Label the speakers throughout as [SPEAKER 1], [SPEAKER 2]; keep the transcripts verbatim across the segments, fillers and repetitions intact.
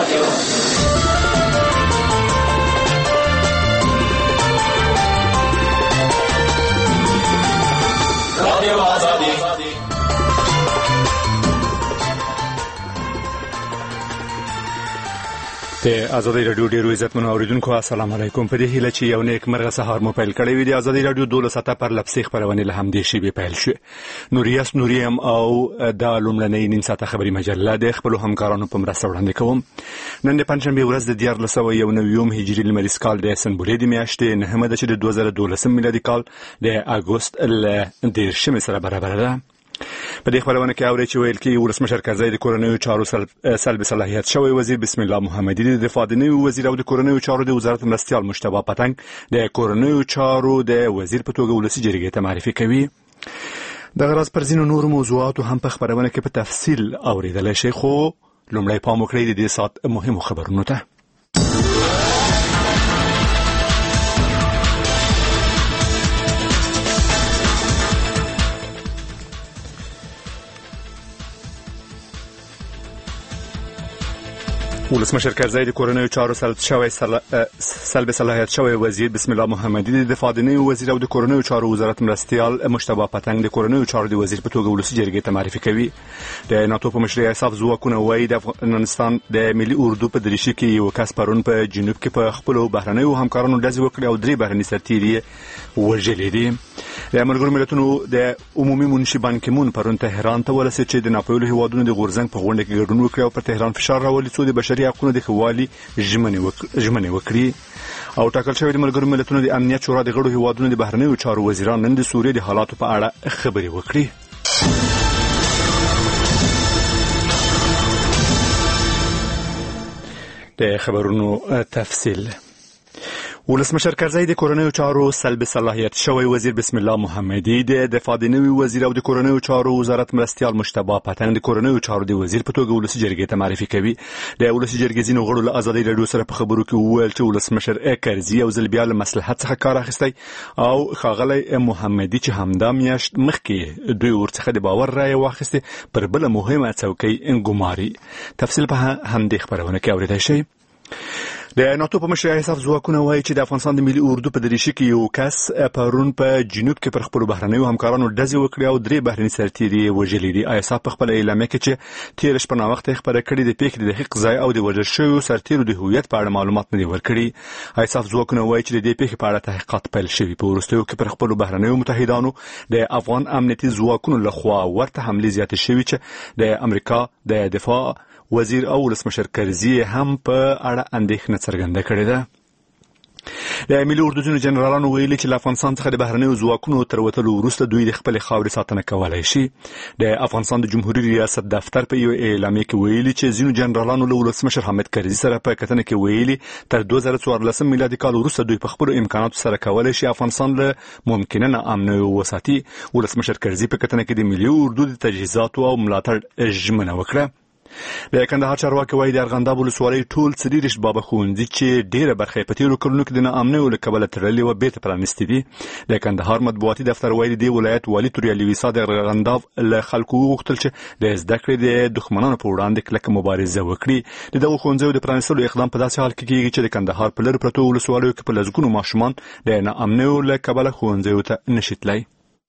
[SPEAKER 1] د ازادي رادیو ډیرو عزتمنو اوریدونکو السلام علیکم. په دې هیله چې یو نیک مرغه سهار مو پیل کړی وي. د ازادي رادیو دولس ساعته پر لپسې خبرونه له همدې شی پیل شو. نوریاس نوریم او د لومړنۍ نیم ساعته خبري مجله د خپل همکارانو په مرسته وړاندې کوم. نن د پنځشنبه ورځ د دیار لسو یو نویم هجري لمریز کال د سنبولې د میاشتې نهمه د چې د دوه زره دولسم میلادي کال د اګوست ل دیرشم سره برابر ده. په دې خبرونه کې اوري چې ویل کې ولسمشر کرزی د کورونیو چارو سلب صلاحیت شوی وزیر بسم الله محمدی د دفاع د نوي وزیر او د کورونیو چارو د وزارت مرستيال مجتبی پتنګ د کورونیو چارو د وزیر په توګه ولسی جرګې ته معرفي کوي. د غراض پر ځینو نور موضوعات هم په خبرونه کې په تفصیل اوریدل شي، خو لومړی پام وکړئ د دې سات مهمو خبرونو ته. ولسمشر کرزی د کورونیو چارو سلب شوی سلب صلاحیت شوی وزیر بسم الله محمدی د دفاع د نوي وزیر او د کورونیو چارو وزارت مرستيال مجتبی پتنګ د کورونیو چارو د وزیر په توګه ولسی جرګې ته معرفي کوي. د ناتو په مشرۍ اساس ځواکونه وایي د افغانستان د ملي اردو په دریشي کې یو کس پرون په جنوب کې په خپل بهرنیو همکارانو ډزې وکړې او درې بهرني سرتیري وژلې دي. د ملګرو ملتونو د عمومي منشي بان کی مون پرون تهران ته ورسېد چې د ناپوهیلو هیوادونو د غورځنګ په غونډه کې ګډون وکړي او پر تهران فشار راولي څو د بشري حقوقو د خوالي ژمنې وکړي. او ټاکل شوی د ملګرو ملتونو د امنیت شورا د غړو هیوادونو د بهرنیو چارو وزیران نن د سوریې د حالاتو په اړه خبرې وکړي. د خبرونو تفصیل. ولسمشر کرزی د کورونیو چارو سلب صلاحیت شوی وزیر بسم الله محمدی د دفاع د نوي وزیر او د کورونیو چارو وزارت مرستيال مجتبی پتنګ د کورونیو چارو د وزیر په توګه ولسی جرګې ته معرفي کوي. د ولسی جرګې ځینو غړو له ازادي رادیو سره په خبرو کې وویل چې ولسمشر کرزی او ځل بیا له مصلحت څخه کار اخیستی او خاغلی محمدی چې همدا میاشت مخکې دوی ورڅخه د باور رائے واخیسته پر بل مهمه څوکۍ ګماري. تفصیل په همدې خبرونه کې اوریدای شي. د ناتو په مشرۍ حساب ځواکونه وایي چې د افغانستان د ملي اردو په دریشي کې یو کس پرون په جنوب کې پر خپل بهرنیو همکارانو ډزې وکړې او درې بهرني سرتیري وژلي دي. ایسا په خپل اعلامیه کې چې تیر شپه ناوخته خبره کړې د پیښې د دقیق ځای او د وژل شویو سرتیرو د هویت په اړه معلومات نه دي ورکړي. ایسا ځواکونه وایي چې د دې پیښې په اړه تحقیقات پیل شوي. په وروستیو کې پر خپل بهرنیو متحدانو د افغان امنیتي ځواکونو لخوا ورته حملې زیاتې شوي چې د امریکا د دفاع وزیر او ولسمشر کرزی هم په اړه اندېښنه څرګنده کړې ده. د ملي اردو ځینو جنرالانو ویلي چې له افغانستان څخه د بهرنیو ځواکونو تر وتلو وروسته دوی د خپلې خاورې ساتنه کولی شي. د افغانستان د جمهوریت ریاست دفتر په یو اعلامیه کې ویلي چې ځینو جنرالانو له ولسمشر حامد کرزي سره په کتنه کې ویلي تر دوه زره څوارلسم میلادي کال وروسته دوی په خپلو امکاناتو سره کولی شي افغانستان له ممکنه ناامنۍ وساتي. ولسمشر کرزي په کتنه کې د ملي اردو د تجهیزاتو او ملاتړ ژمنه وکړه. د کندهار چارواکي وایي د ارغنداب ولسوالۍ ټول څلېرویشت بابا ښوونځي چې ډېره برخه یې په تېرو کلونو کې د ناامنیو له کبله تړلې وه بېرته پرانیستي دي. د کندهار مطبوعاتي دفتر وایي د دې ولایت والي توریا لیویسا د ارغنداب له خلکو وغوښتل چې د زده کړې د دښمنانو په وړاندې کلکه مبارزه وکړي. د دغو ښوونځیو د پرانیستلو اقدام په داسې حال کې کېږي چې د کندهار په لرې پرتو ولسوالیو کې په لسګونو ماشومان د ناامنیو له کبله ښوونځیو ته نشي تللی.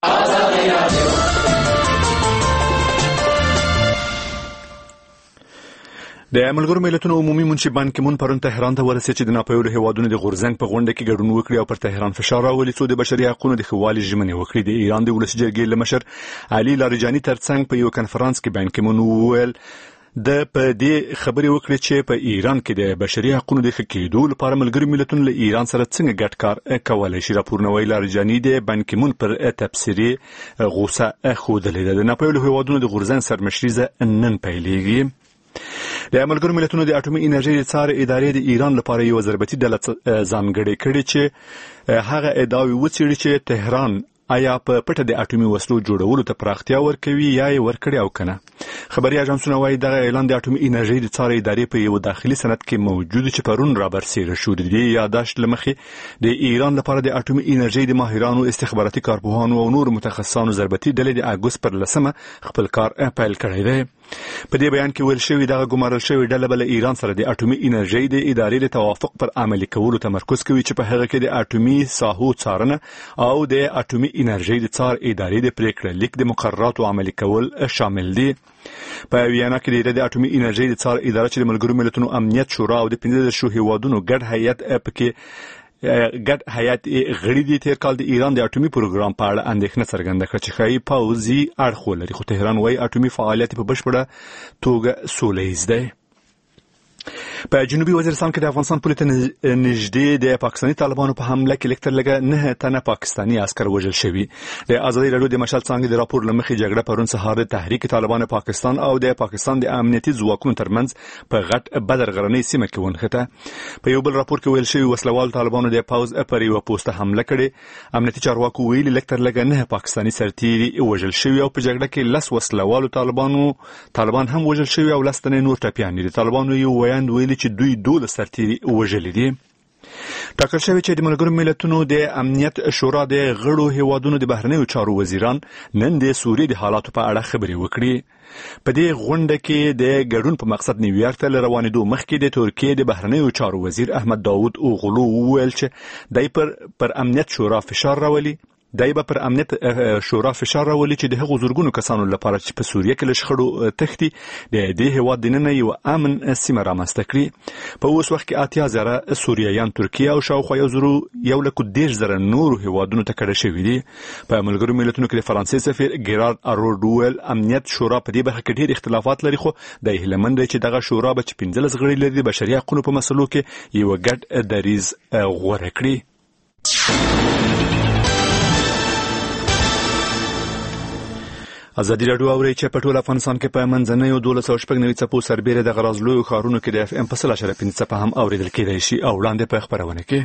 [SPEAKER 1] د ملګرو ملتونو عمومي منشي بان کی مون پرون تهران ته ورسېد چې د ناپوهیلو هیوادونو د غورځنګ په غونډه کې ګډون وکړي او پر تهران فشار راولي څو د بشري حقوقو د خوالي ژمنې وکړي. د ایران د ولسي جرګې له مشر علي لاریجاني ترڅنګ په یو کنفرانس کې بان کی مون وویل د په دې خبرې وکړي چې په ایران کې د بشري حقوقو د ښه کېدو لپاره ملګري ملتونه له ایران سره څنګه ګډ کار کولی شي. راپورونه وایي لاریجاني د بان کی مون پر تبصرې غوسه ښودلې ده. د ناپوهیلو هیوادونو د غورځنګ سرمشریزه نن پیلېږي. د ملګرو ملتونو د اټومي انرژي د څار ادارې د ایران لپاره یو ضربتي ډله ځانګړې کړې چې هغه ادعاوې وڅېړي چې تهران آیا په پټه د اټومي وسلو جوړولو ته پراختیا ورکوي یا یې ورکړي او کنه. خبري اژانسونه وایي دغه اعلان د اټومي انرژي د څار ادارې په یو داخلي سند کې موجود چې پرون رابرسېره شو. د دې یاداشت لمخې د ایران لپاره د اټومي انرژي د ماهرانو استخباراتي کارپوهانو او نور متخصصانو ضربتي ډلې د اګوست پر لسمه خپل کار پیل کړی دی. په دې بیان کې ویل شوی دغه ګمارل شوی ډله بل ایران سره د اټومي انرژي د ادارې د توافق پر عملي کولو تمرکز کوي چې په هغه کې د اټومي ساحو څارنه او د اټومي انرژي د څار ادارې د پریکړه لیک د مقرراتو عملي کول شامل دي. په ویانا کې د اټومي انرژي د څار ادارې چې د ملګرو ملتونو امنیت شورا او د پنځه شو هیوادونو ګډ هیئت پکې ګډ هیئت غړي دي تیر کال د ایران د اټومي پروګرام په اړه اندېښنه څرګنده کړه چې ښایي پوځي اړخ ولري، خو تهران وايي اټومي فعالیت په بشپړه توګه سوله ییز دی. په جنوبي وزیرستان کې د افغانستان پولیس ته نږدې د پاکستاني طالبانو په حمله کې لکتر لګه نه تنه پاکستاني عسكر وژل شوي. د ازادي راډیو د مشال څنګه د راپور لمخې جګړه پرون سهار د تحریک طالبان پاکستان او د پاکستان د امنیتي ځواکونو ترمنځ په غټ بدر غرنۍ سیمه کې ونښته. په یو بل راپور کې ویل شوی وسلوال طالبانو د پاوز پر یو پوسټه حمله کړې. امنیتي چارواکو ویلي لکتر لګه نه پاکستاني سرتیري وژل شوي او په جګړه کې لس وسلوالو طالبانو طالبان هم وژل شوي او لس تنه نور ټپيان دي. طالبانو یو ویاند ویلي چې دوی دولس سرتیري وژلي دي. ټاکل شوی چې د ملګرو ملتونو د امنیت شورا د غړو هیوادونو د بهرنیو چارو وزیران نن د سوریې د حالاتو په اړه خبرې وکړي. په دې غونډه کې د ګډون په مقصد نیویارک ته روانېدو مخکې د ترکیې د بهرنیو چارو وزیر احمد داوود اوغلو وویل چې دای پر پر امنیت شورا فشار راولي دای به پر امنیت شورا فشار راولي چې د هغو زورګونو کسانو لپاره چې په سوریه کې له شخړو تختی د دې هیواد دننه یو امن سیمه رامنځته کړي. په اوس وخت کې اتیا زره سوریایان ترکیه او شاوخوا یو زرو یو لکو دېرش زره نورو هیوادونو ته کډه شوي دي. په ملګرو ملتونو کې د فرانسې سفیر ګیرارد اروډوول امنیت شورا په دې برخه کې ډېر اختلافات لري، خو د هیلمند چې دغه شورا به چې پنځلس غړي لري د بشري حقوقو په مسلو کې یو ګډ دریز غوره کړي. ازادي راډیو اوري چې په ټول افغانستان کې په منځنۍ او دولس او شپږ نوي څپو سربېره د غرازلویو ښارونو کې د اف ام په سل اشاره پنځه څپه هم اورېدل کېدای شي او وړاندې په خبرونه کې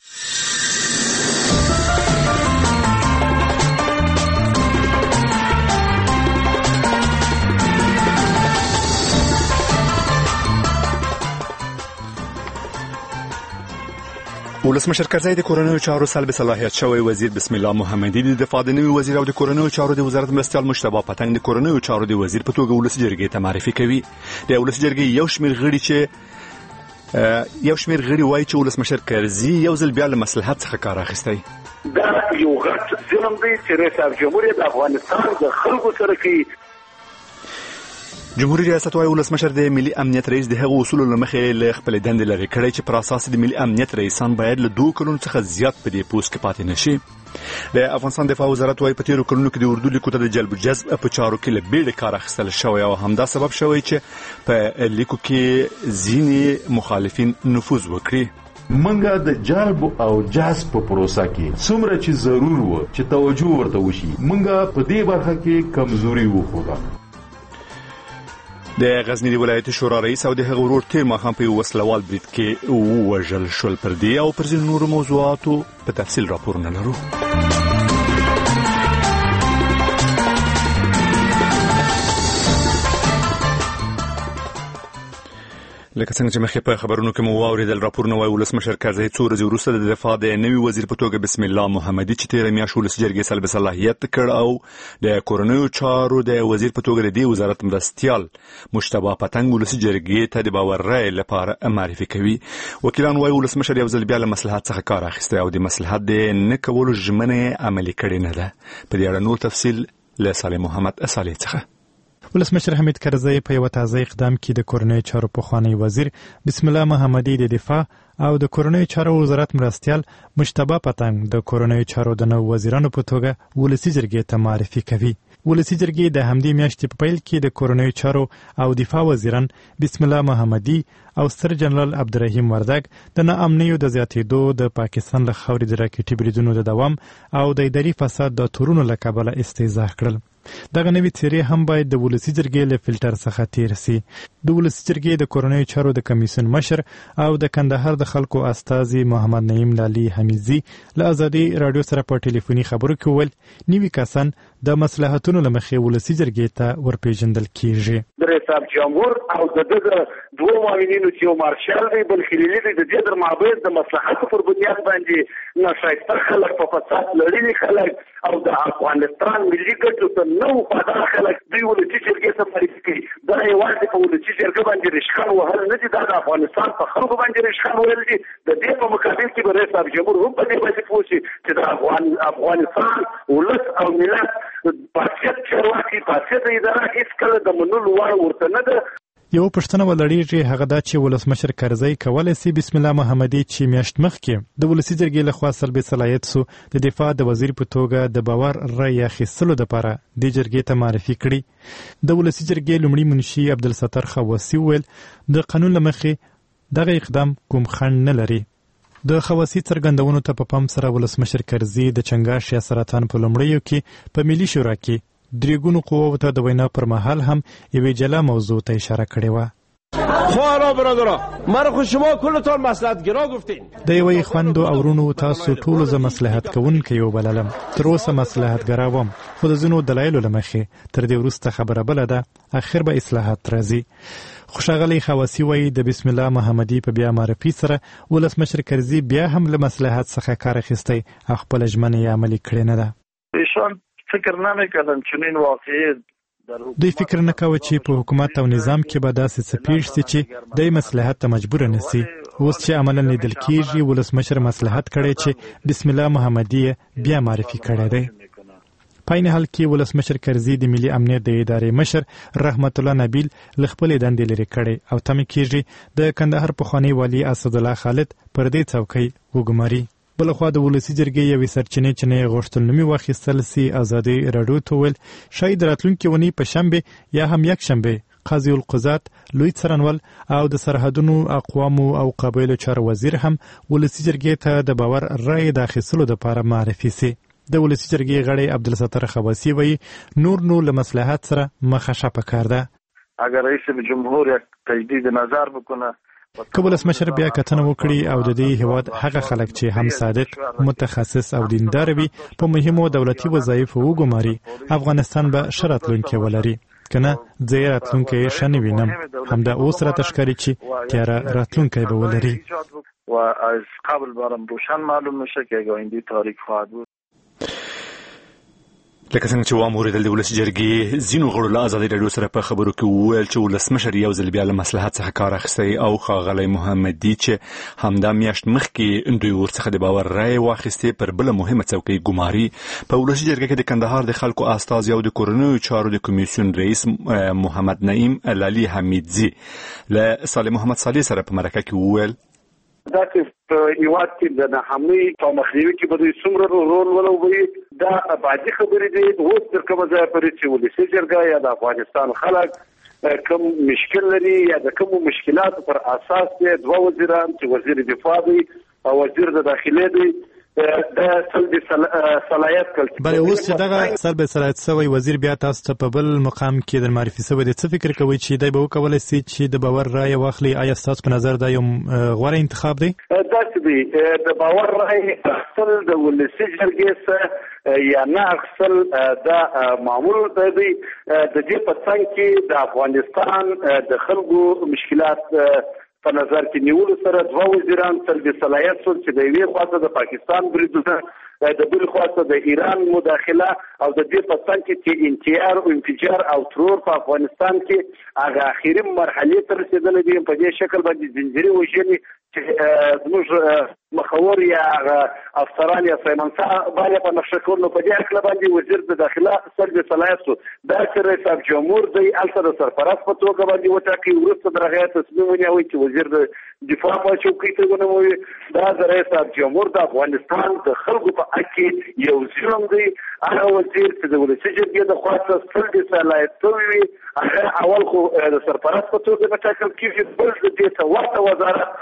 [SPEAKER 1] ولسمشر کرزی د کورنیو چارو سلب صلاحیت شوی وزیر بسم الله محمدی د دفاع د نوي وزیر او د کورنیو چارو د وزارت مرستیال مجتبی پتنګ د کورنیو چارو د وزیر په توګه ولسی جرګې ته معرفي کوي. د ولسی جرګې یو شمېر غړي چې یو شمېر غړي وایي چې ولسمشر کرزی یو ځل بیا له مصلحت څخه کار اخیستی.
[SPEAKER 2] دا یو غټ ظلم دی چې رئیس جمهوریت افغانستان د خلکو سره کوي.
[SPEAKER 1] جمهوریت ریاست وايي ولسمشر د ملي امنیت رئیس د هغو اصولو لمخې له خپل دندې لري کړی چې پر اساس د ملي امنیت رئیسان باید له دوه کلونو څخه زیات په دې پوسټ کې پاتې نشي. د افغانستان دفاع وزارت وايي په تیرو کلونو کې د اردو لیکو ته د جلب جذب په چارو کې له بیړې کار اخیستل شوی او همدا سبب شوی چې په لیکو کې ځینې مخالفین نفوذ وکړي.
[SPEAKER 3] منګه د جلب او جذب په پروسه کې څومره چې ضرور و چې توجه ورته وشي منګه په دې برخه کې کمزوري وښوده.
[SPEAKER 1] د غزنی ولایت شورا رئیس او د هغه ورور تیر ماښام په وسلوال برید کې ووژل شول. پر دې او پر ځینو نورو موضوعاتو په تفصیل راپورونه لرو. لکه څنګه چې مخکې په خبرونو کې مو واورېدل راپورونه وايي ولسمشر کرزی څو ورځې وروسته د دفاع د نوي وزیر په توګه بسم الله محمدي چې تېره میاشت ولسي جرګې سلب صلاحیت کړ او د کورنیو چارو د وزیر په توګه د دې وزارت مرستیال مجتبی پتنګ ولسي جرګې ته د باور رایې لپاره معرفي کوي. وکیلان وايي ولسمشر یو ځل بیا له مصلحت څخه کار اخیستی او د مصلحت د نه کولو ژمنه عملي کړې نه ده. په دې اړه نور تفصیل له صالح محمد صالح څخه.
[SPEAKER 4] ولسمشر حمید کرزی په یو تازه اقدام کې د کورنیو چارو پخوانی وزیر بسم الله محمدي د دفاع او د کورنیو چارو وزارت مرستیال مجتبی پتنګ د کورنیو چارو د نو وزیرانو په توګه ولسی جرګې ته معرفي کوي. ولسی جرګې د همدې میاشتې په پیل کې د کورنیو چارو او دفاع وزیران بسم الله محمدي او ستر جنرال عبدالرحیم وردګ د ناامنیو د زیاتېدو د پاکستان له خاورې د راکټي بریدونو د دوام او د اداري فساد د تورونو له کبله استیضاح کړل. دغه نوي څیرې هم باید د ولسی جرګې له فلټر څخه تیر سي. د ولسی جرګې د کورنیو چارو د کمیسیون مشر او د کندهار د خلکو استازي محمد نعیم لالي حمیدزي له ازادي رادیو سره په ټلیفوني خبرو کې وویل نوي کسان د مصلحتونو له مخې ولسي جرګې ته ورپېژندل کیږي.
[SPEAKER 2] د ریاست جمهور او د دغه دوه معاونینو چې یو مارشال دی بل خلیلي دی، د دې در مابین د مصلحتو پر بنیاد باندې ناشایسته خلک په فساد لړلي خلک او د افغانستان ملي ګټو ته نه وفادار خلک دوی ولسي جرګې ته معرفي کوي. دا یوازې په ولسي جرګه باندې رشخان وهل نه دي، دا د افغانستان په خلکو باندې رشخان وهل دي. د دې په مقابل کې به ریاست جمهور هم په دې باندې پوه شي چې د افغان افغانستان ولس او ملت پاسیت چارواکي پاسیت اداره هېڅکله د منلو وړ ورته نه ده.
[SPEAKER 4] یو پښتنه ولړیږي هغه دا چې ولسمشر کرزی کولای شي بسم الله محمدي چې میاشت مخکې د ولسي جرګې لخوا سلبي صلاحیت سو د دفاع د وزیر په توګه د باور رای اخیستلو لپاره د جرګې ته معرفي کړي. د ولسي جرګې لومړي منشي عبدالستار خواسی ویل د قانون له مخې دغه اقدام کوم خنډ نه لري. د خواسی څرګندونو ته په پام سره ولسمشر کرزی د چنګاښ یا سرطان په لومړیو کې په ملي شورا کې دریګونو قواو ته د وینا پر مهال هم یوې جلا موضوع ته اشاره کړې وه.
[SPEAKER 5] خواهرا برادرا من خو شما کلتان مصلحتگرا گفتین.
[SPEAKER 4] د یوې خویندو او ورونو تاسو ټولو زه مصلحت کوونکی وبللم، تر اوسه مصلحتګرا وم، خو د ځینو دلایلو له مخې تر دې وروسته خبره بله ده، اخر به اصلاحات راځي. خوشاغلی خواسی وایي د بسم الله محمدي په بیا معرفي سره ولسمشر کرزي بیا هم له مصلحت څخه کار اخیستی او خپله ژمنه یې عملي کړې نه ده.
[SPEAKER 2] فکر نمیکردم چنین واقعی
[SPEAKER 4] دوی فکر نه کاوه چې په حکومت او نظام کې به داسې څه پیښ شي چې د مصلحت ته مجبور نشي. اوس چې عملاً لیدل کېږي ولسمشر مصلحت کړی چې بسم الله محمدي بیا معرفي کړی دی. په عین حال کې ولسمشر کرزي د ملي امنیت د ادارې مشر رحمت الله نبیل له خپلې دندې لرې کړی او تمه کېږي د کندهار پخوانی والي اسدالله خالد پر دې څوکۍ وګماري. بلخوا د ولسي جرګې یوې سرچینې چې نه یې غوښتل نومې واخیستل سي ازادي راډیو ته ویل شاید راتلونکې اونۍ په شنبې یا هم یکشنبې قاضي القضات لوی څارنوال او د سرحدونو اقوامو او قبایلو چارو وزیر هم ولسي جرګې ته د باور رای د اخیستلو دپاره معرفي سي. د ولسي جرګې غړی عبدالستار خواسی وایي نور نو له مصلحت سره مخه پکار ده.
[SPEAKER 2] اگر رئیس جمهور یک تجدید نظر بکنه
[SPEAKER 4] که ولسمشر بیا کتنه وکړي او د دې هیواد هغه خلک چې هم صادق، متخصص او دیندار وي په مهمو دولتي وظایفو وګماري، افغانستان به ښه راتلونکی ولري. که نه زه یې راتلونکی یې ښه نه وینم. همدا اوس راته ښکاري چې تیاره راتلونکی به ولري.
[SPEAKER 2] و از قبل برام روشن معلوم میشه که آینده تاریک خواهد بود.
[SPEAKER 1] لکه څنګه چې وام اورېدل د ولسي جرګې ځینو غړو له ازادي راډیو سره په خبرو کې وویل چې ولسمشر یو ځل بیا له مصلحت څخه کار اخیستی او ښاغلی محمدي چې همدا میاشت مخکې دوی ورڅخه د باور رایې واخیستې پر بله مهمه څوکۍ ګماري. په ولسي جرګه کې د کندهار د خلکو استازي او د کورنیو چارو د کمیسیون رئیس محمد نعیم لالي حمیدزي له صالح محمد صالح سره په مرکه کې وویل
[SPEAKER 2] دا چې په هیواد کې د حملې په مخنیوي کې به دوی څومره رول ولوبوي دا بعدي خبرې دي. اوس تر کومه ځایه پورې چې ولسي جرګه یا د افغانستان خلک کوم مشکل لري یا د کومو مشکلاتو پر اساس یې دوه وزیران چې وزیر دفاع دی او وزیر د داخلي دی د سلب صلاحیت کړل.
[SPEAKER 4] بله اوس چې دغه سلب صلاحیت شوی وزیر بیا تاسو ته په بل مقام کې در معرفي شوی دی، څه فکر کوئ چې دی به وکولی شي چې د باور رایې واخلي؟ آیا ستاسو په نظر دا یو غوره انتخاب دی؟
[SPEAKER 2] داسې دی د باور رایې اخیستل د ولسي جرګې څخه یا نه اخیستل دا معمول دی. د دې په څنګ کې د افغانستان د خلکو مشکلات په نظر کې نیولو سره دوه وزیران سلبي صلاحیت شول چې د یوې خواته د پاکستان بریدونه د بل خواته د ایران مداخله او د دې په څنګ کې چې انتحار او انفجار او ترور په افغانستان کې هغه اخري مرحلې ته رسېدلی دي. په دې شکل باندې زنجیري وژنې چې زموږ مخور یا افسران یا سایمنسا باندې په نقشه کولو په دې اړه باندې وزیر د داخله سلبي صلاحیت شو. دا چې رئیس جمهور دی هلته د سرپرست په توګه باندې وټاکي، وروسته د هغې تصمیم ونیوي چې وزیر د دفاع په چوکۍ ته ونوموي. دا د رئیس جمهور د افغانستان د خلکو په حق کې یو ظلم دی. هغه وزیر چې د ولسي جرګې د خوا څخه سلبي صلاحیت شوی وي هغه اول خو د سرپرست په توګه وټاکل کېږي، بل د دې ته ورته وزارت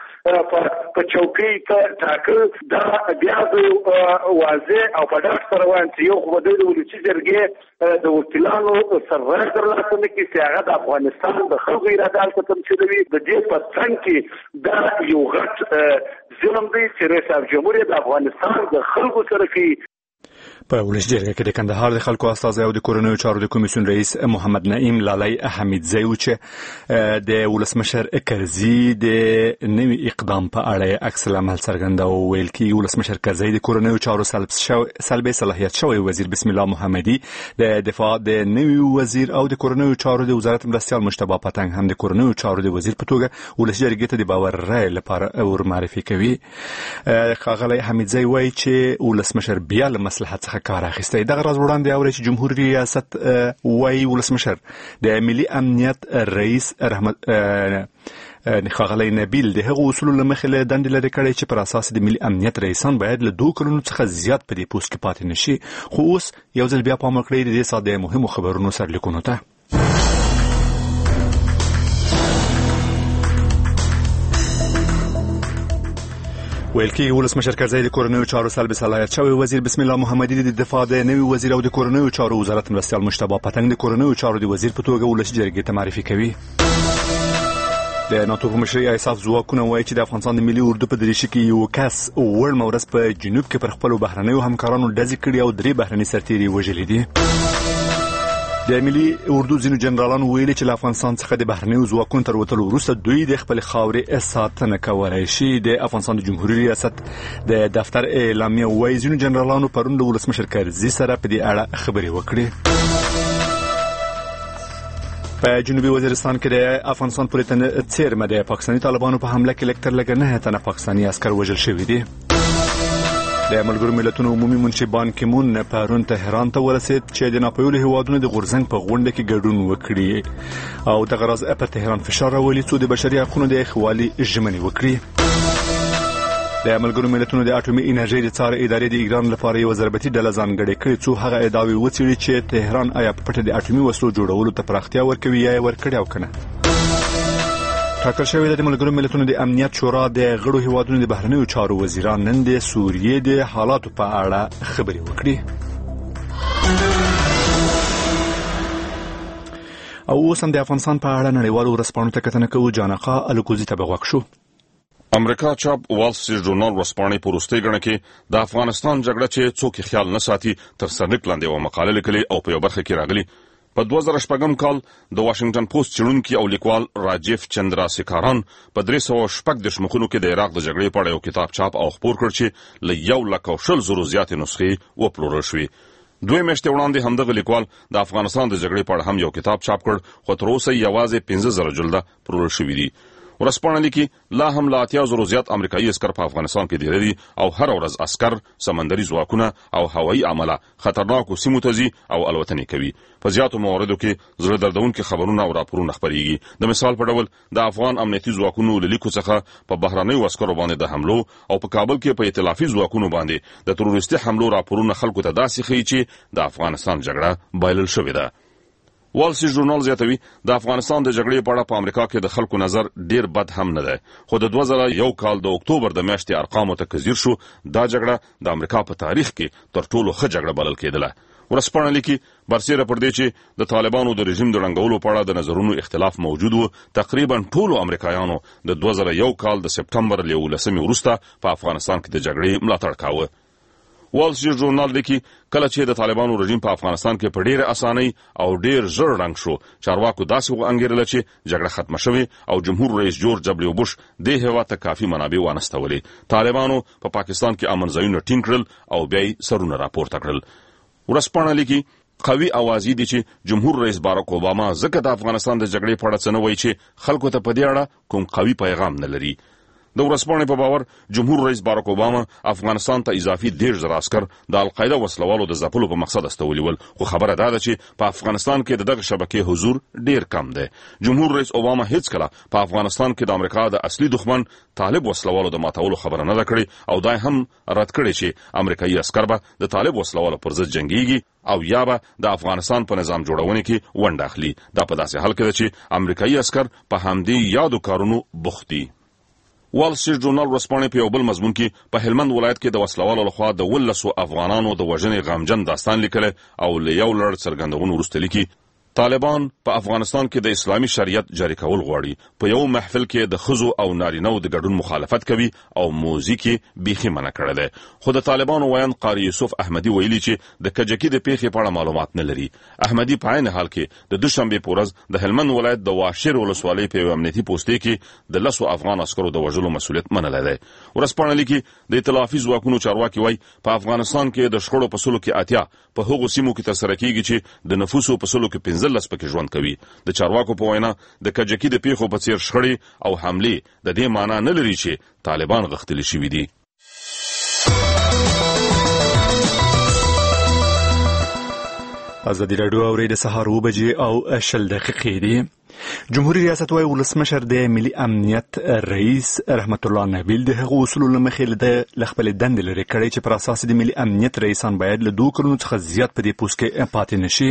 [SPEAKER 2] په چوکۍ ته ټاکل. دا بیا د واضح او په ډاډ سره وایم چې یو خو د ولسي جرګې د وکیلانو سرغړونه ترلاسه نه کړي چې هغه د افغانستان د خلکو اراده هلته تمثیلوي. د دې په څنګ کې دا یو غټ ظلم دی چې رئیس جمهور د افغانستان د خلکو سره کوي.
[SPEAKER 1] په ولس جرګه کې د کندهار د خلکو استازی او د کورنیو چارو د کمیسیون رئیس محمد نعیم لالی حمیدزی و چې د ولسمشر کرزي د نوي اقدام په اړه عکس العمل څرګنده او ویل کې ولسمشر کرزي د کورنیو چارو سلبي صلاحیت شوی وزیر بسم الله محمدي د دفاع د نوي وزیر او د کورنیو چارو د وزارت مرستیال مجتبی پتنګ هم د کورنیو چارو د وزیر په توګه ولس جرګې ته د باور رای لپاره ور معرفي کوي. ښاغلی حمیدزی وایي چې ولسمشر بیا له مصلحت کار اخیسته. دغه راز وړاندې اوري چې جمهوریت ریاست وایي ولسمشر د ملي امنیت رئیس رحمت ښاغلی نبیل د هغو اصولو له مخې له دندې لرې کړی چې پر اساس د ملي امنیت رئیسان باید له دوه کلونو څخه زیات په دې پوست کې پاتې نشي. خو اوس یو ځل بیا پام وکړئ د دې ساعت د مهمو خبرونو سرلیکونو ته. ویل کې ولسمشر کرزي د کورنیو چارو سلبي صلاحیت شوی وزیر بسم الله محمدي د دفاع د نوي وزیر او د کورنیو چارو وزارت مرستیال مجتبی پتنګ د کورنیو چارو د وزیر په توګه ولس جرګې ته معرفي کوي. د ناتو په مشرۍ ایساف ځواکونه وایي چې د افغانستان د ملي اردو په دریشي کې یو کس وړ مورز په جنوب کې پر خپلو بهرنیو همکارانو ډزې کړي او درې بهرني سرتیري وژلي دي. د ملي اردو ځینو جنرالانو ویلي چې له افغانستان څخه د بهرنیو ځواکونو تر وتلو وروسته دوی د خپل خاورې ساتنه کولی شي. د افغانستان د جمهوریت ریاست د دفتر اعلامیه وایي ځینو جنرالانو پرون د ولسمشر کرزي سره په دې اړه خبرې وکړې. په جنوبي وزیرستان کې د افغانستان پورې څیرمه د پاکستاني طالبانو په حمله کې لږ تر لږه نهه تنه پاکستاني عسکر وژل شوي دي. د ملګرو ملتونو عمومي منشي بان کی مون پرون تهران ته ورسید چې د ناپیولو هیوادونو د غورځنګ په غونډه کې ګډون وکړي او د غرض په تهران فشار راولي څو د بشري حقوقو د اخوالي ژمنې وکړي. د ملګرو ملتونو د اټومي انرژي د څار ادارې د ایران لپاره یو ضربتي ډله ځانګړې کړې څو هغه ادعاوې وڅېړي چې تهران آیا په پټه د اټومي وسلو جوړولو ته پراختیا ورکوي یا یې ورکړې او کنه. ټاکل شوی د ملګرو ملتونو د امنیت شورا د غړو هیوادونو د بهرنیو چارو وزیران نن د سوریې د حالاتو په اړه خبرې وکړي. او اوس هم د افغانستان په اړه نړیوالو ورځپاڼو ته کتنه کوو. جانقا الکوزي ته به غوږ شو.
[SPEAKER 6] امریکا چاپ وال سټریټ ژورنال ورځپاڼې په وروستۍ ګڼه کې د افغانستان جګړه چې څوک خیال نه ساتي تر سرلیک لاندې یوه مقاله لیکلې او په یو برخه کې راغلي. په دوه زره شپږم کال د واشنگټن پوسټ څېړونکي او لیکوال راجیف چندرا سیکاران په درې سوه شپږ دېرش مخونو کې د عراق د جګړې په اړه یو کتاب چاپ او خپور کړ چې له یو لک او شل زرو زیاتې نسخې وپلورل شوې. دوی میاشتې وړاندې همدغه لیکوال د افغانستان د جګړې په اړه هم یو کتاب چاپ کړ خو تر اوسه یوازې پنځه زره جلده پلورل شوي دي. ورځپاڼه لیکي لا هم له اتیا زرو زیات امریکایي عسکر په افغانستان کې ډېر دي او هر ورځ عسکر سمندري ځواکونه او هوایي عمله خطرناکو سیمو ته ځي او الوتنې کوي. په زیاتو مواردو کې زړه دردونکي خبرونه او راپورونه خپرېږي. د مثال په ډول د افغان امنیتي ځواکونو له لیکو څخه په بهرنیو عسکرو باندې د حملو او په کابل کې په ائتلافي ځواکونو باندې د تروریستي حملو راپورونه خلکو ته داسې ښیي چې د افغانستان جګړه بایلل شوې ده. وال سټریټ ژورنال زیاتوي د افغانستان د جګړې په اړه په امریکا کې د خلکو نظر ډیر بد هم نه دی خو د دوه زره یو کال د اکتوبر د میاشتې ارقامو ته که ځیر شو دا جګړه د امریکا په تاریخ کې تر ټولو ښه جګړه بلل کېدله. ورځپاڼه لیکي برسیره پر دې چې د طالبانو د رژیم د ړنګولو په اړه د نظرونو اختلاف موجود و. تقریبا ټولو امریکایانو د دوه زره یو کال د سپټمبر له یولسمې وروسته په افغانستان کې د جګړې ملاتړ کاوه. وال سټریټ ژورنال لیکي کله چې د طالبانو رژیم په افغانستان کې په ډېره اسانۍ او ډېر ژر ړنګ شو چارواکو داسې وانګېرله چې جګړه ختمه شوې او جمهور رئیس جورج ډبلیو بوش دې هېواد ته کافي منابع وانستولې. طالبانو په پا پاکستان کې امن ځایونه ټینګ کړل او بیا یې سرونه راپورته کړل. ورځپاڼه لیکي قوي اوازې دي چې جمهور رئیس باراک اوباما ځکه د افغانستان د جګړې په اړه څه نه وایي چې خلکو ته په دې اړه کوم قوي پیغام نه لري. د ورځپاڼې په باور جمهور رئیس باراک اوباما افغانستان ته اضافي دېرش زره عسکر د القاعده وسلوالو د ځپلو په مقصد استولي ول خو خبره دا ده چې په افغانستان کې د دغه شبکې حضور ډیر کم دی. جمهور رئیس اوباما هیڅکله په افغانستان کې د امریکا د اصلي دښمن طالب وسلوالو د ماتولو خبره نه ده کړې او دا هم رد کړې چې امریکایي عسکر به د طالب وسلوالو پر ضد جنګیږي او یا به د افغانستان په نظام جوړونه کې ونډه اخلي. دا په داسې حال کې ده چې امریکایي عسکر په همدې یادو کارونو بوخت دي. وال سټریټ ژورنال ورځپاڼې په یو بل مضمون کې په هلمند ولایت کې د وسلوالو لخوا د ولسو افغانانو د وژنې غمجن داستان لیکلی او له یو لړ څرګندونو وروسته لیکي طالبان په افغانستان کې د اسلامي شریعت جاری کول غواړي. په یو محفل کې د خزو او نارینه‌و د ګډون مخالفت کوي او موزیک بیخي منع کړی دی. خو د طالبانو ویان قاری یوسف احمدی ویلي چې د کجکی د پیښې په اړه معلومات نه لري. احمدی په عین حال کې د دوشنبه په ورځ د هلمند ولایت د واشیر ولسوالۍ په امنیتي پوسټ کې د لسو افغان عسکرو د وژلو مسؤلیت منلی دی. ورځپاڼه لیکي د ائتلافي ځواکونو چارواکي وایي په افغانستان کې د شخړو په سلو کې اتیا په هغو سیمو کې ترسره کیږي چې د نفوسو په سلو کې پنځه لس پکې ژوند کوي. د چارواکو په وینا د کجکی د پیښو په څیر شخړې او حملې د دې معنی نه لري چې طالبان غښتلي شوي دي.
[SPEAKER 1] ازادي راډیو اوري د سهار اوه بجې او شل دقیقې دي. جمهوریت ریاست وايي ولسمشر د ملي امنیت رئیس رحمت الله نبیل د هغو اصولو له مخې د خپل دندې لري کړی چې پر اساس د ملي امنیت رئیسان باید له دوه کلونو څخه زیات په دې پوسټ کې پاتې نشي.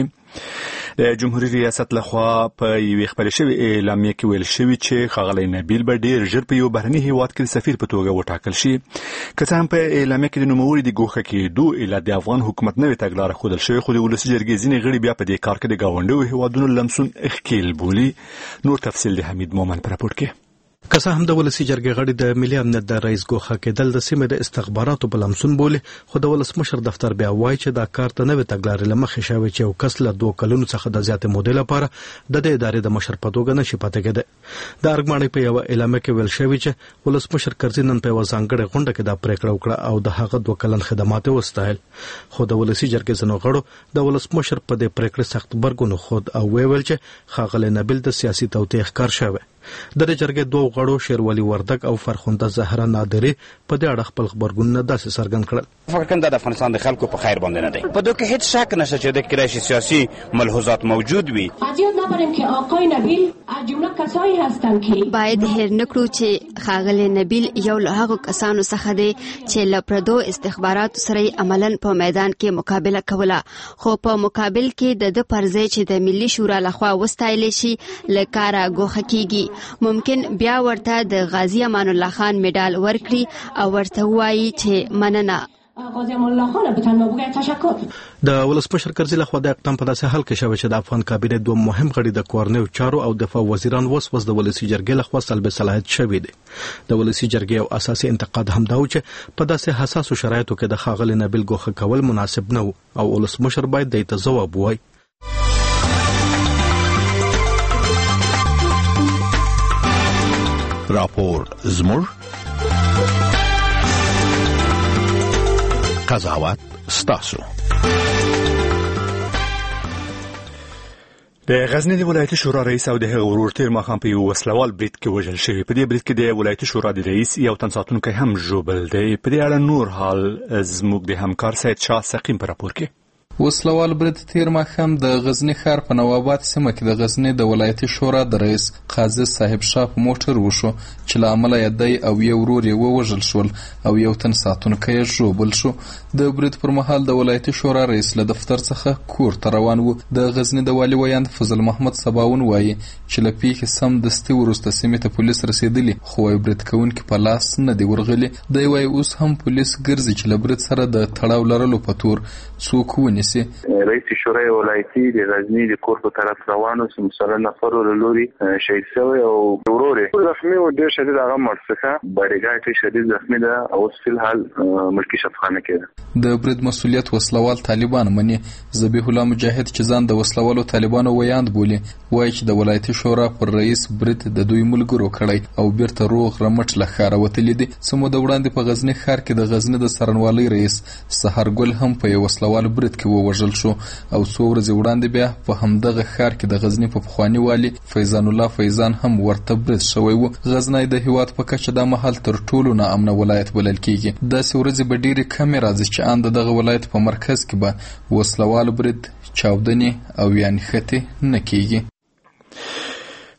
[SPEAKER 1] د جمهوریت ریاست لخوا په یوې خپل شوی اعلامیه کې ویل شوی چې ښاغلی نبیل به ډیر ژر په یو بهرني هیواد کې سفیر په توګه وټاکل شي. که څه هم په اعلامیه کې د نوموړي د ګوښه کېدو علت د افغان حکومت نوې تګلاره ښودل شوې، خو د ولسي جرګې ځینې غړي بیا په دې کار کې د ګاونډیو هیوادونو لمسون ښکیل بولي. نور تفصیل د حمید مومن په راپور کې.
[SPEAKER 7] که څه هم د ولسي جرګې غړي د ملي امنیت د رئیس ګوښه کېدل د سیمې د استخباراتو په لمسون بولي، خو د ولسمشر دفتر بیا وایي چې دا کار ته نوې تګلارې له مخې شوی چې یو کس له دوه کلونو څخه د زیاتې مودې لپاره د دې ادارې د مشر په توګه نشي پاتې کېدی. د ارګماڼۍ په یوه اعلامیه کې ویل شوي چې ولسمشر کرزي نن په یوه ځانګړې غونډه کې دا پرېکړه وکړه او د هغه دوه کلن خدمات یې وستایل. خو د ولسي جرګې ځینو غړو د ولسمشر په دې پرېکړې سخت غبرګون وښود او ویل چې ښاغلی نبیل د سیاسي توطئې ښکار شوی. د دې جرګې دوه غړو شیروالي وردګ او فرخنده زهره نادري په دې اړه خپل غبرګونونه داسې څرګند کړل.
[SPEAKER 8] فکر کوم د افغانستان د خلکو په خیر باندې نه دی. په دوی کې هیڅ شک نشته چې د کرایشي سیاسي ملحوظات موجود وي.
[SPEAKER 9] یاد نبریم که آقای نبیل از جمله کسایی هستند که
[SPEAKER 10] باید هیر نکړو چې ښاغلی نبیل یو له هغو کسانو څخه دی چې له پردو استخباراتو سره عملاً په میدان کې مقابله کوله، خو په مقابل کې د ده پر ځای چې د ملي شورا لخوا وستایلی شي له کاره ګوښه کیږي. ممکن بیا ورته د غازی امان الله خان میډال ورکړي او ورته وایي چې مننه.
[SPEAKER 9] غازی امان الله خان به تنها بگوید تشکر.
[SPEAKER 7] د ولسمشر کرزي لخوا د اقدام په داسې حال کې شوی چې د افغان کابینې دوه مهم غړي د کورنیو چارو او دفاع وزیران وس وس د ولسي جرګې لخوا سلب صلاحیت شوی دي. د ولسي جرګې او اساسي انتقاد هم دا و چې په داسې حساسو شرایطو کې د ښاغلي نبیل ګوښه کول مناسب نه و او ولسمشر باید دې ته ځواب ووایي.
[SPEAKER 11] راپور زموږ قضاوت ستاسو.
[SPEAKER 1] د غزنی د ولایتي شورا رئیس او د هغه ورور تیر ماښام په یو وسلوال برید کې وژل شوی. په دې برید کې د ولایتي شورا د رئیس یو تن ساتونکی هم ژوبل دی. په دې اړه نور حال زموږ د همکار سید شاه سقیم په راپور کې.
[SPEAKER 12] وسلوال برید تیر ماښام د غزنی ښار په نواباد سیمه کې د غزنی د ولایتي شورا د رئیس قاضي صاحب شاه په موټر وشو چې له امله یې دی او یو ورور یې ووژل شول او یو تن ساتونکی یې ژوبل شو. د برید پر مهال د ولایتي شورا رئیس له دفتر څخه کور ته روان و. د غزنی د والي ویاند فضل محمد صباون وایي چې له پیښې سمدستي وروسته سیمې ته پولیس رسېدلي، خو وايي برید کوونکي په لاس نه دی ورغلي. دی وایي اوس هم پولیس ګرځي چې له برید سره د تړاو لرلو په تور څوک ونیسي.
[SPEAKER 13] رئیس شورای ولایتي د غزنی د کور په طرف روانو سم سره نفر ولوري شهید شوی او ورور زخمی او ډیر شدید هغه مرڅخه باریګای شدید زخمی ده او په حال ملکی شفاخانه کې
[SPEAKER 12] د برید مسولیت وسلوال طالبان مني. ذبیح الله مجاهد چې ځان د وسلوالو طالبانو ویاند بولي وایي چې د ولایتي شورا پر رئیس برید د دوی ملګرو کړی او بیرته روغ رمټ له ښاره وتلی دي. سمو د وړاندې په غزنی ښار کې د غزنی د سرنوالۍ رئیس سحرګل هم په یو وسلوال برید کې ووژل شو او څو ورځې وړاندې بیا په همدغه ښار کې د غزنی په پخواني والي فیضان الله فیضان هم ورته برید شوی و. غزنی د هیواد په کچه دا مهال تر ټولو ناامنه ولایت بلل کیږي. داسې ورځې به ډېرې کمې راځي چې ان د دغه ولایت په مرکز کې به وسلوال برید چاودنې او یا نښتې نه کیږي.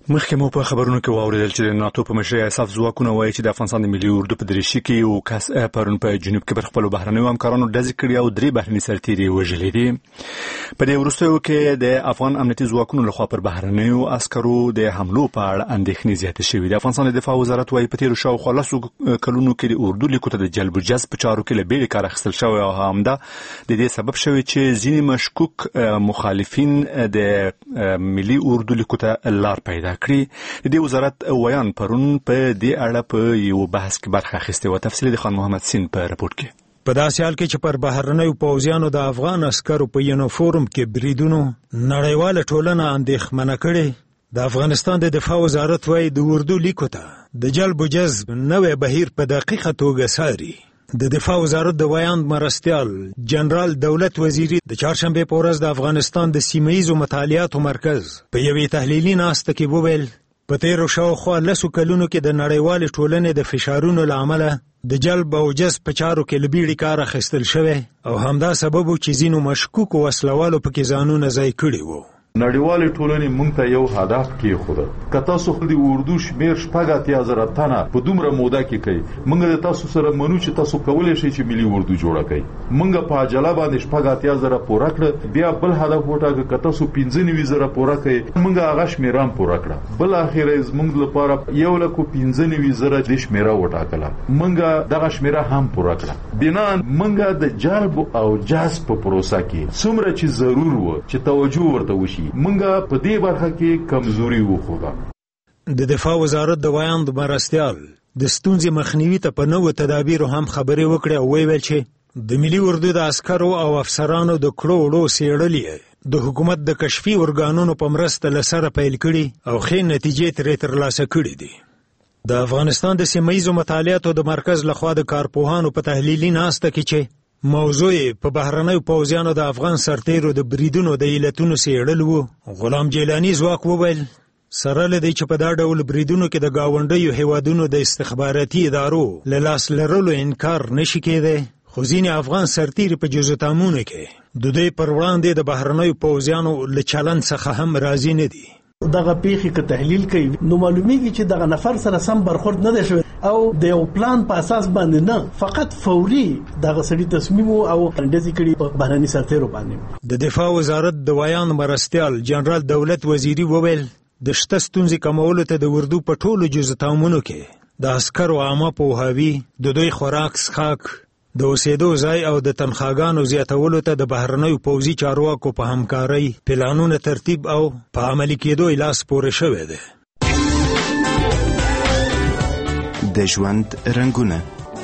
[SPEAKER 1] مخکې مو په خبرونو کې واوریدل چې د ناتو په مشرۍ اساف ځواکونه وایي چې د افغانستان د ملي اردو په دریشي کې یو کس پرون په جنوب کې پر خپل بهرنیو همکارانو ډزې کړې او درې بهرني سرتیري وژلي دي. په دې وروستیو کې د افغان امنیتي ځواکونو لخوا پر بهرنیو عسکرو د حملو په اړه اندېښنې زیاتې شوې دي. افغانستان د دفاع وزارت وايي په تیرو شاوخوا لسو کلونو کې د اردو لیکو ته د جلب و جذب په چارو کې له بیړې کار اخیستل شوی او همدا د دې سبب شوی چې ځینې مشکوک مخالفین د ملي اردو لیکو ته لار پیدا کړي. د وزارت ویان پرون په دې اړه په یو بحث کې برخه اخیستې و. تفصیل د خان محمد سین په رپورت کې.
[SPEAKER 14] په داسې حال کې چې پر بهرنیو پوځیانو د افغان عسکرو په یونیفورم کې بریدونو نړیواله ټولنه اندېښمنه کړې، د افغانستان د دفاع وزارت وايي د اردو لیکو ته د جلب و جذب نوی بهیر په دقیقه توګه څاري. د دفاع وزارت د ویاند مرستیال جنرال دولت وزیری د چهارشنبې په ورځ د افغانستان د سیمه‌ییزو مطالعاتو مرکز په یوې تحلیلي ناسته کې وویل په تیرو شاوخوا لسو کلونو کې د نړیوالې ټولنې د فشارونو له امله د جلب او جذب په چارو کې له بیړې کار اخیستل شوی او همدا سبب و چې ځینو مشکوکو وسلوالو پکې ځانونه ځای کړي وو.
[SPEAKER 3] نړیوالې ټولنې موږ ته یو هدف کېښوده که تاسو د اردو شمېر شپږ اتیا زره تنه په دومره موده کې کوي، موږ د تاسو سره منو چې تاسو کولی شئ چې ملي اردو جوړه کړئ. موږ په عجله باندې شپږ اتیا زره پوره کړه، بیا بل هدف وټاکه که تاسو پنځه نوي زره پوره کړئ، موږ هغه شمېره هم پوره کړه. بالاخره زموږ لپاره یو لک پنځه نوي زره د شمېره وټاکله، موږ دغه شمېره هم پوره کړه. بنا موږ د جلب او جذب په پروسه کې څومره چې ضرور و چې توجه ورته وشي منګه په دې برخه کې کمزوري وښوده.
[SPEAKER 14] د دفاع وزارت د ویاند مرستیال د ستونزې مخنیوي ته په نوو تدابیرو هم خبرې وکړې او ویل چې د ملي اردو د عسکرو او افسرانو د کړو وړو څېړلې د حکومت د کشفي ارګانونو په مرسته له سره پیل کړي او ښې نتیجې ترې ترلاسه کړي دي. د افغانستان د سیمه‌ییزو مطالعاتو د مرکز لخوا د کارپوهانو په تحلیلي ناسته کې چې موضوع په بهرنیو پوځیانو د افغان سرتیرو د بریدونو د علتونو څېړل وو، غلام جیلاني ځواک وویل سره له دې چې په دا ډول بریدونو کې د ګاونډیو هیوادونو د استخباراتي ادارو له لاس لرلو انکار نشي کېدی، خو ځینې افغان سرتیري په جزتامونو کې د دوی پر وړاندې د بهرنیو پوځیانو له چلند څخه هم راضي نه دي.
[SPEAKER 15] دغه پیښې که تحلیل کوي نو معلومیږي چې دغه نفر سره سم برخورد نه دی شوی او د یو پلان په اساس باندې نه، فقط فوري دغه سړي تصمیم او ډزې کړي په بهرني سرتیرو باندې.
[SPEAKER 14] د دفاع وزارت د ویاند مرستیال جنرال دولت وزیری وویل د شته ستونزې کمولو ته د اردو په ټولو جزتامونو کې د عسکرو عامه پوهاوي، د دوی خوراک څښاک، د اوسېدو ځای او د تنخواګانو زیاتولو ته د بهرنیو پوځي چارواکو په همکارۍ پلانونه ترتیب او په عملي کېدو یې لاس پورې شوی دی.
[SPEAKER 16] د ژوند رنګونه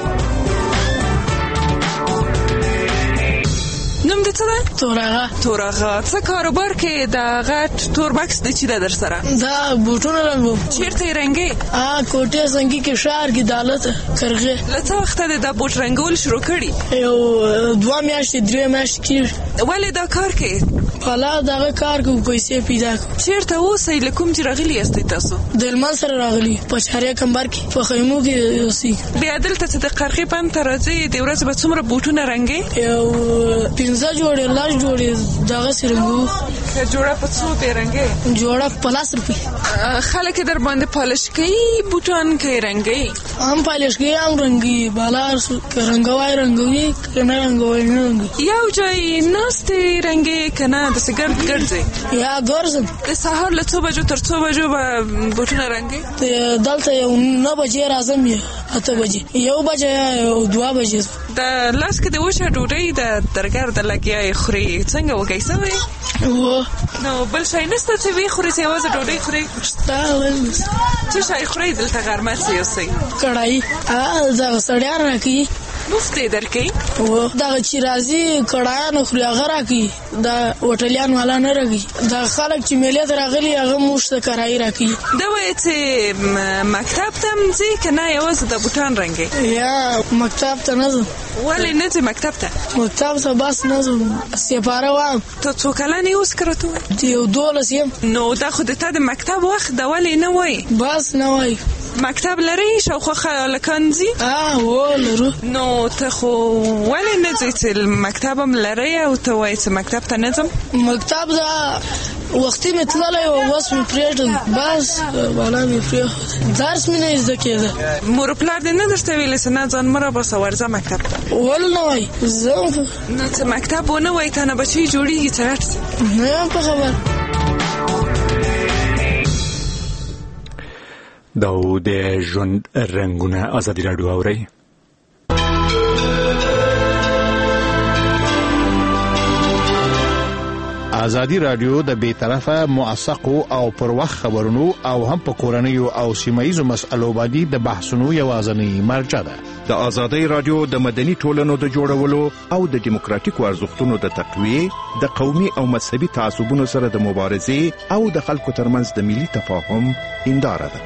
[SPEAKER 17] نوم دې څه دی؟ توراغه. توراغه څه کاروبار کې د غټ تور بکس د چي در سره؟
[SPEAKER 18] دا بوټونه رنګوم.
[SPEAKER 17] چیرته یې رنګې؟
[SPEAKER 18] ا کوټه څنګه کې شهر کې دالت کرغه.
[SPEAKER 17] له څه وخته د بوټ رنګول شروع کړي؟
[SPEAKER 18] یو دوه میاشتې درې میاشتې کې.
[SPEAKER 17] ولې دا کار کوي؟
[SPEAKER 18] والا دغه کار کوم پیسې پیدا کوم.
[SPEAKER 17] چیرته اوسئ؟ له کوم چې راغلي یاستئ تاسو؟
[SPEAKER 18] د هلمند سره راغلي په چاریا کمبر کې په خیمو کې اوسئ.
[SPEAKER 17] بیا دلته چې د قرغې بند ته راځئ د ورځې به څومره بوټونه رنګې؟
[SPEAKER 18] یو پنځه جوړې لاس جوړې دغه سرنګو.
[SPEAKER 17] که جوړه په څو پې رنګې؟
[SPEAKER 18] جوړه په لاس روپۍ.
[SPEAKER 17] خلک در باندې پالش کوي بوټان که یې رنګوي؟
[SPEAKER 18] هم پالش کوي هم رنګوي. بالا که رنګوای رنګوي که نه رنګوای نه رنګوي.
[SPEAKER 17] یو ځای ناستې رنګې که نه داسې ګرد ګرځئ؟
[SPEAKER 18] یا ګرځم.
[SPEAKER 17] د سهار له څو بجو تر څو بجو به بوټونه رنګې؟
[SPEAKER 18] دلته یو نه بجې راځم یا اته بجې، یو بجې یا دوه بجې.
[SPEAKER 17] د لاس کې د وچه ډوډۍ د درګر د لګیا یې خوري څنګه وږی سوی؟
[SPEAKER 18] و
[SPEAKER 17] نو بل شی نشته چې وی خوري چې یوازې ډوډۍ خوري؟
[SPEAKER 18] شته ول
[SPEAKER 17] څه شی خورئ دلته غرمه څه یوسئ؟
[SPEAKER 18] کړایي دغه سړیان راکوي
[SPEAKER 17] مفت یې درکوي؟
[SPEAKER 18] و دغه چې راځي کړایان خوري هغه راکوي، د هوټلیان والا نه راکوي. د خلک چې میلې ته راغلي هغه موږ ته کرایي راکوي.
[SPEAKER 17] دا وایي چې مکتب ته هم ځي که نه یوازې د بوټان رنګې؟
[SPEAKER 18] یا مکتب ته نه ځم.
[SPEAKER 17] ولې نه ځې مکتب ته؟
[SPEAKER 18] مکتب ته بس نه ځم، سپاره وایم.
[SPEAKER 17] ته څو کلن یې اوس که راته ووایې؟
[SPEAKER 18] یو دولس یم.
[SPEAKER 17] نو دا خو د تا د مکتب وخت ده، ولې نه وایي؟
[SPEAKER 18] بس نه وایي.
[SPEAKER 17] مکتب لري شاوخوا هلکان ځي؟
[SPEAKER 18] اه و لرو.
[SPEAKER 17] نو ته خو ولې نه ځې چې مکتب هم لري او ته وایې چې مکتب ته نه ځم؟
[SPEAKER 18] مکتب دا وختي مې تللی او اوس مې پرېږدل بس بالا مې پرېښود درس مې نه زده کېده.
[SPEAKER 17] مور و پلار دې نه درته ویلې چې نه ځان مه راباسه ورځه مکتب ته؟
[SPEAKER 18] ولې نه وایي ځم.
[SPEAKER 17] نو څه مکتب ونه وایي تا نه بچی جوړېږي څه رټ شي؟
[SPEAKER 18] نه یم په خبر.
[SPEAKER 1] دا و د ژوند رنګونه ازادي راډیو اورئ.
[SPEAKER 11] ازادي رادیو د بیطرفه موثقو او پر وخت خبرونو او هم په کورنیو او سیمایي مسألو باندې د بحثونو یوازینی مرجع ده.
[SPEAKER 19] د ازادي رادیو د مدني ټولنو د جوړولو او د دیموکراتیکو ارزښتونو د تقویه، د قومي او مذهبي تعصبونو سره د مبارزې او د خلکو ترمنځ د ملي تفاهم هنداره ده.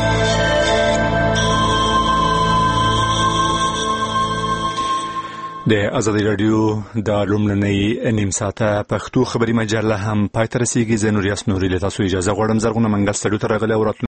[SPEAKER 1] د ازادي رادیو د لومړنۍ نیم ساعته پښتو خبري مجله هم پای ته رسیږي. زه نور یاس نوري له تاسو اجازه غواړم. زرغونه منګل سټډیو ته راغلی او